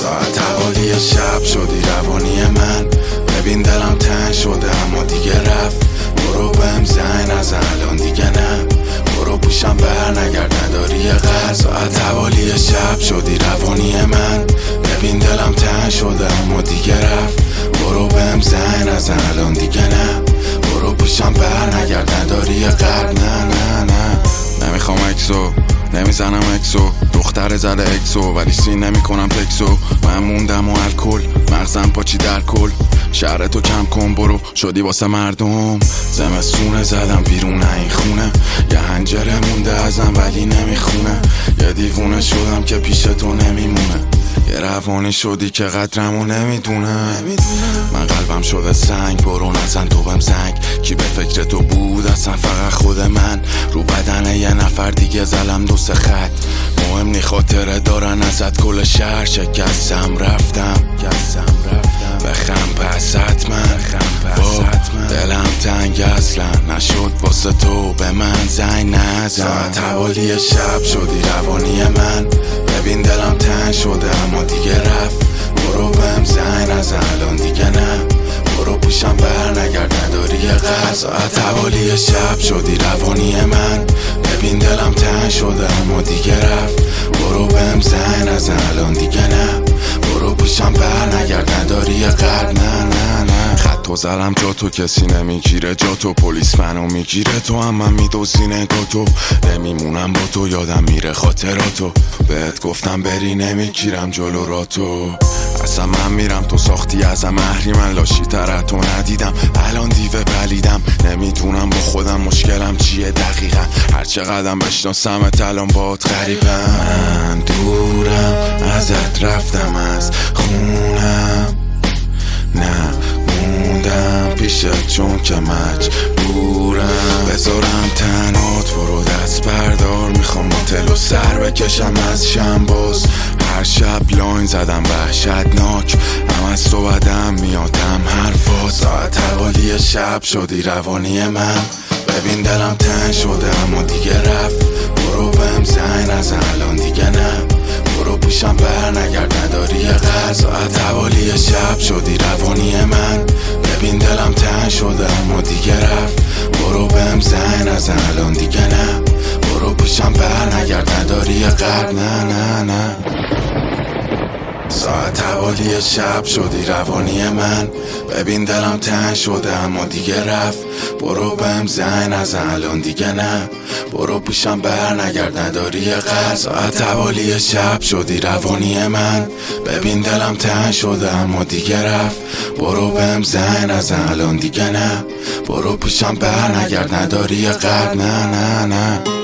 ساعت حوالی شب شدی روانی من. ببین دلم تنگ شده اما دیگه رفت. برو بهم زنگ نزن الان دیگه نه. برو پیشم بر نگرد نداری یه قرض. ساعت حوالی شب شدی روانی من. ببین دلم تنگ شده اما دیگه رفت. برو بهم زنگ نزن الان دیگه نه. برو پیشم بر نگرد نداری یه قرض. نه نه نه نمیخوام اکسو، نمیزنم اکسو، دختر زده اکسو ولی سین نمی کنم تکسو. من موندم و الکل مغزم پاچی در کل. شهر تو کم کن برو شدی واسه مردم. زمستونه زدم بیرون این خونه. یه هنجره مونده ازم ولی نمیخونه. یه دیوونه شدم که پیش تو نمیمونه. یه روانی شدی که قدرمو نمیدونه. من قلبم شده سنگ برو نزن تو بهم زنگ. کی به فکر تو بود اصلا فقط خود من. رو بدن یه نفر دیگه زلم دو سه خط. مهم نی خاطره دارن ازت کل شهر. شکستم رفتم بخم پس حتما. دلم تنگ اصلا نشد واسه تو به من زنگ نزن. ساعت حوالی شب شدی روانی من. ببین دلم تنگ شده اما دیگه رفت. برو بهم زنگ نزن الان دیگه نه. برو پیشم بر نگرد نداری یه قرض. ساعت حوالی شب شدی روانی من. ببین دلم تنگ شده اما دیگه رفت. برو بهم زنگ نزن الان دیگه نه. برو پیشم بر نگرد نداری یه قرض. نه نه نه خط و زلم جا تو کسی نمیگیره جا تو. پلیس منو میگیره تو هم من میدوزی نگاه تو. نمیمونم با تو یادم میره خاطراتو. بهت گفتم بری نمیگیرم جلو را تو. اصلا من میرم تو ساختی ازم مهری. من لاشی تر تو ندیدم الان دیوه پلیدم. نمیتونم با خودم مشکلم چیه دقیقا. هرچه قدم بشناسمت الان بات غریبم. من دورم ازت رفتم از خونم. نه موندم پیشت چون که مجبورم. بذارم تنهات برو دست بردار. میخوام تلو سر بکشم از شنباز. هر شب لاین زدم وحشتناک. هم از تو بدم میادم حرفات. ساعت حوالی شب شدی روانی من. ببین دلم تنگ شده اما دیگه رفت. برو بهم زنگ نزن الان دیگه نه. برو پیشم بر نگرد نداری یه قرض. ساعت حوالی شب شدی روانی من. ببین دلم تنگ شده اما دیگه رفت. برو بهم زنگ نزن الان دیگه نه. برو پیشم بر نگرد نداری یه قرض. نه نه نه ساعت حوالی شب شدی روانی من. ببین دلم تنگ شده اما دیگه رفت. برو بهم زنگ نزن الان دیگه نه. برو پیشم بر نگرد نداری یه قرض. ساعت حوالی شب شدی روانی من. ببین دلم تنگ شده اما دیگه رفت. برو بهم زنگ نزن الان دیگه نه. برو پیشم بر نگرد نداری یه قرض. نه نه نه